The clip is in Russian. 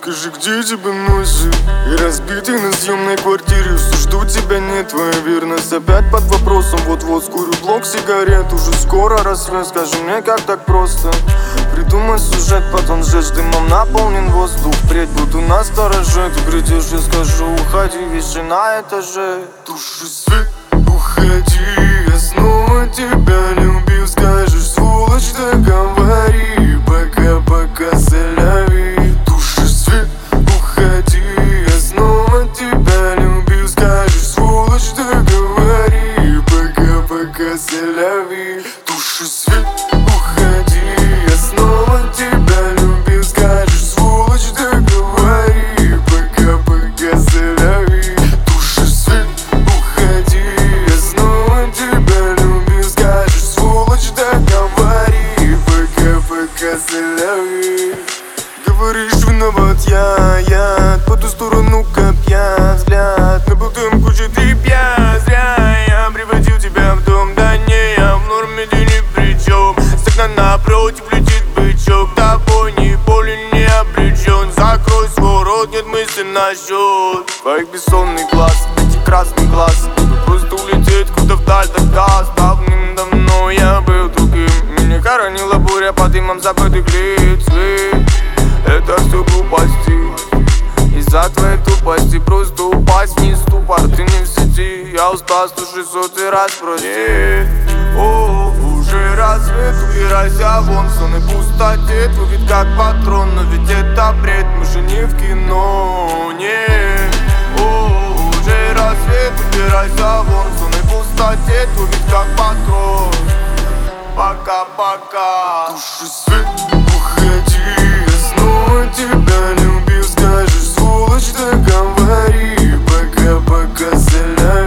Скажи, где тебе ночи? И разбитый на съемной квартире. Все жду тебя, нет, твоя верность опять под вопросом. Вот-вот скурю блок сигарет. Уже скоро рассвет, скажи мне, как так просто придумай сюжет, потом сжечь дымом наполнен воздух. Впредь буду настороже. Ты придешь, я скажу, уходи, вещи на этаже. Туши свет, уходи. Я снова тебя любил, скажешь, сволочь, договори. Пока-пока, соляви. Туши свет, уходи. Я снова тебя любил, скажешь, сволочь, договори. Пока-пока, соляви. Туши свет, уходи. Я снова тебя любил, скажешь, сволочь, договори. Пока-пока, соляви. Туши свет, уходи. Я снова тебя любил, скажешь, сволочь, договори. Пока-пока, соляви. Говоришь, виноват я по ту сторону копья взгляд. Мы болтаем кучу тряпья. Зря я приводил тебя в дом. Да не, я в норме, ты ни при чем. С окна напротив летит бычок. Тобой ни боли не обречен. Закрой свой рот, нет мысли насчет твоих бессонных глаз, этих красных глаз. Просто улететь куда вдаль даст. Давным-давно я был другим. Меня хоронила буря под дымом забытых лиц. Это все глупости. Из-за твоей тупости просто упасть вниз, ступор, ты не в сети. Я устал 100-600 раз, прости. Уже рассвет, убирайся вон. Сон и пустоте, твой вид как патрон. Но ведь это бред, мы же не в кино, не. Уже рассвет, убирайся вон. Сон и пустоте, твой вид как патрон. Пока-пока. Туши свет, уходи. Я снова тебя любил, скажешь, сволочь, договори. Пока-пока, соляви.